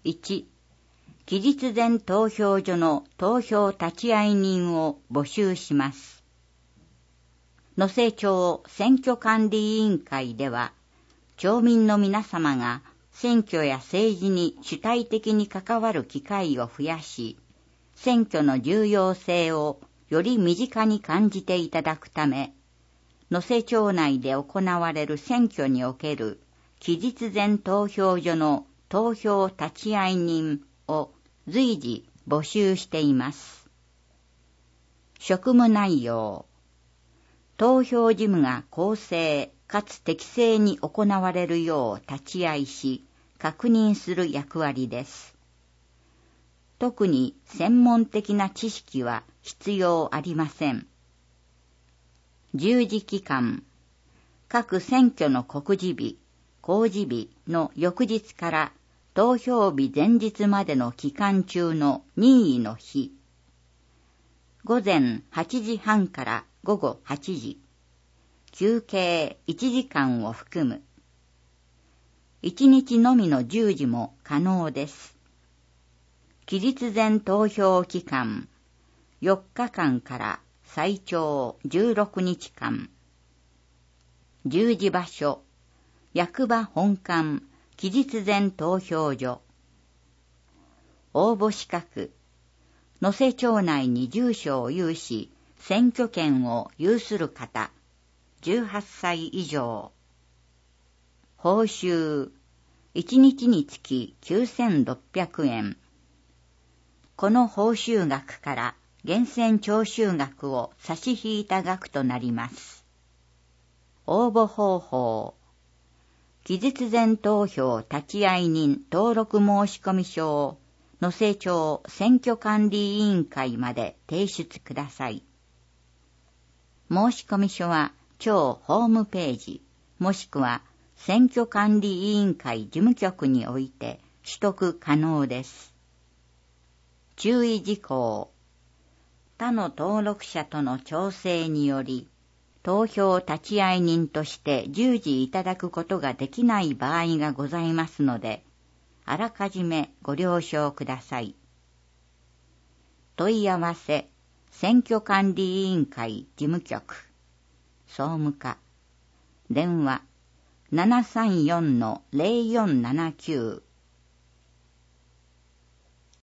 1、期日前投票所の投票立会人を募集します。能勢町選挙管理委員会では、町民の皆様が選挙や政治に主体的に関わる機会を増やし、選挙の重要性をより身近に感じていただくため、能勢町内で行われる選挙における期日前投票所の投票立会人を随時募集しています。職務内容。投票事務が公正かつ適正に行われるよう立ち会いし、確認する役割です。特に専門的な知識は必要ありません。従事期間。各選挙の告示日、公示日の翌日から投票日前日までの期間中の任意の日。午前8時半から午後8時。休憩1時間を含む。1日のみの従事も可能です。期日前投票期間4日間から最長16日間。従事場所役場本館期日前投票所。応募資格能勢町内に住所を有し選挙権を有する方18歳以上。報酬1日につき9600円。この報酬額から源泉徴収額を差し引いた額となります。応募方法。期日前投票立会人登録申込書を能勢町選挙管理委員会まで提出ください。申込書は町ホームページもしくは選挙管理委員会事務局において取得可能です。注意事項。他の登録者との調整により投票立会人として従事いただくことができない場合がございますので、あらかじめご了承ください。問い合わせ、選挙管理委員会事務局、総務課、電話 734-0479